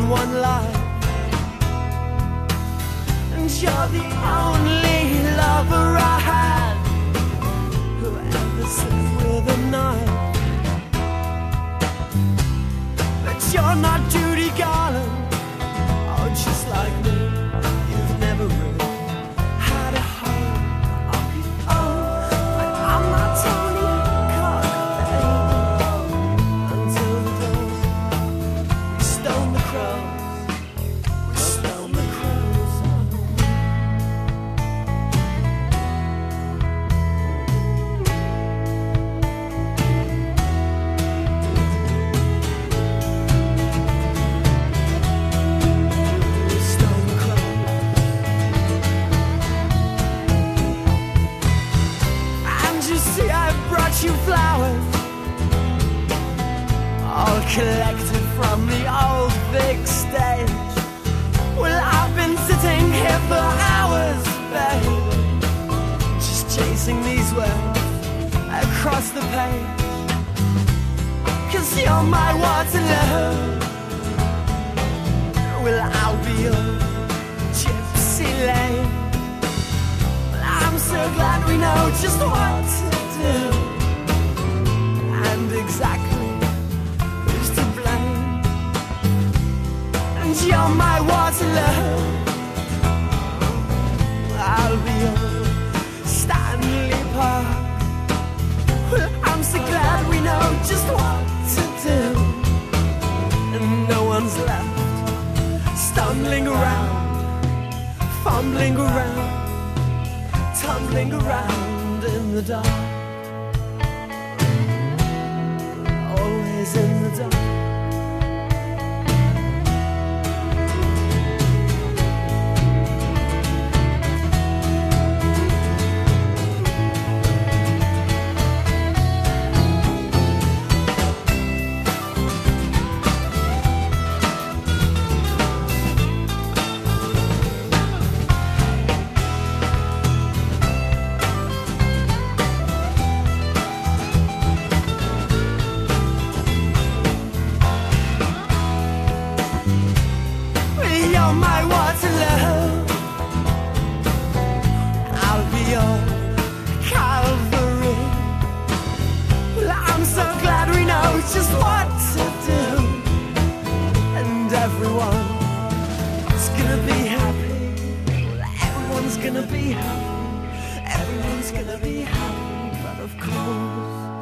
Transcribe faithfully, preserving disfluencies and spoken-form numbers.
one life, and you're the only lover I had who ever slept with a knife. But you're not Judy Garland, oh, just like me. You've never really had a home of your own. But I'm not Tony Cock, baby. Until the dawn, we stone the crows, we stone the crows. We stone the crows. And you see, I brought you flowers, all collected from the old big stage. Well, I've been sitting here for hours, baby, just chasing these words across the page. Cause you're my Waterloo, well, I'll be your Gypsy Lane. Well, I'm so glad we know just what to do, and exactly who's to blame. And you're my Waterloo, I'll be your Stanley Park. Well, I'm so glad we know just what to do, and no one's left stumbling around, fumbling around, tumbling around in the dark. Always in the dark. You're my Waterloo, I'll be your Calvary. Well, I'm so glad we know just what to do, and everyone's gonna be happy. Well, everyone's gonna be happy. Everyone's gonna be happy, but of course